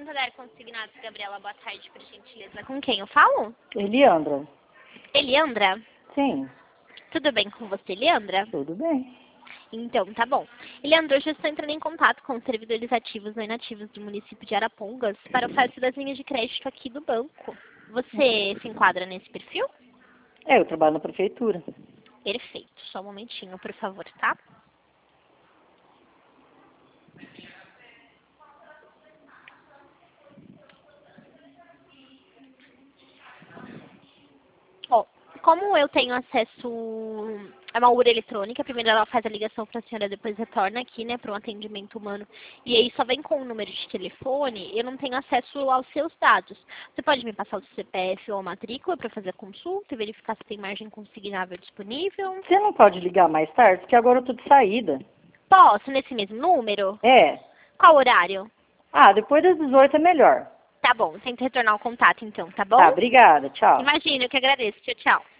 Santander Consignados, Gabriela, boa tarde, por gentileza. Com quem eu falo? Eliandra. Eliandra? Sim, Tudo bem com você, Eliandra? tudo bem. Então, tá bom. Eliandra, hoje eu estou entrando em contato com os servidores ativos ou inativos do município de Arapongas para o fácil das linhas de crédito aqui do banco. Você se enquadra nesse perfil? Eu trabalho na prefeitura. Perfeito. Só um momentinho, por favor, tá? Ó, como eu tenho acesso a uma urna eletrônica, primeiro ela faz a ligação para a senhora, depois retorna aqui, né, para um atendimento humano, e aí só vem com o número de telefone, eu não tenho acesso aos seus dados. Você pode me passar o CPF ou a matrícula para fazer a consulta e verificar se tem margem consignável disponível? Você não pode ligar mais tarde, porque agora eu tô de saída. Posso, nesse mesmo número? É. Qual horário? Depois das 18 é melhor. Tá bom, tento retornar o contato então, tá Tá, bom? obrigada. Tchau. Imagina, eu que agradeço. Tchau, tchau.